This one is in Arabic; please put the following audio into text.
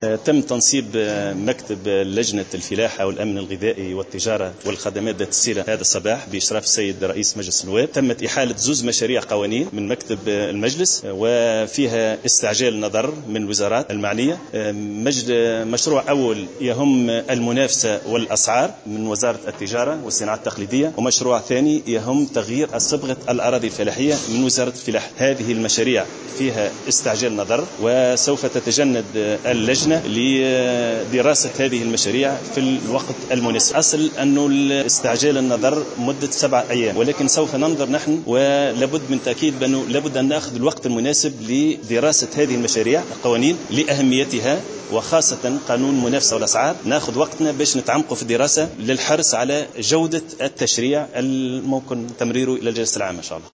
تم تنصيب مكتب لجنة الفلاحة والأمن الغذائي والتجارة والخدمات ذات الصلة هذا الصباح بإشراف السيد رئيس مجلس النواب. تمت إحالة زوز مشاريع قوانين من مكتب المجلس وفيها استعجال نظر من الوزارات المعنية. مشروع أول يهم المنافسة والأسعار من وزارة التجارة والصناعة التقليدية، ومشروع ثاني يهم تغيير صبغة الأراضي الفلاحية من وزارة الفلاحة. هذه المشاريع فيها استعجال نظر، وسوف تتجند اللجنة لدراسة هذه المشاريع في الوقت المناسب. أصل أنه استعجال النظر مدة 7 أيام، ولكن سوف ننظر نحن، ولابد من تأكيد بأنه لابد أن نأخذ الوقت المناسب لدراسة هذه المشاريع القوانين لأهميتها، وخاصة قانون المنافسة والأسعار. نأخذ وقتنا باش نتعمقوا في الدراسة للحرص على جودة التشريع الممكن تمريره إلى الجلسة العامة إن شاء الله.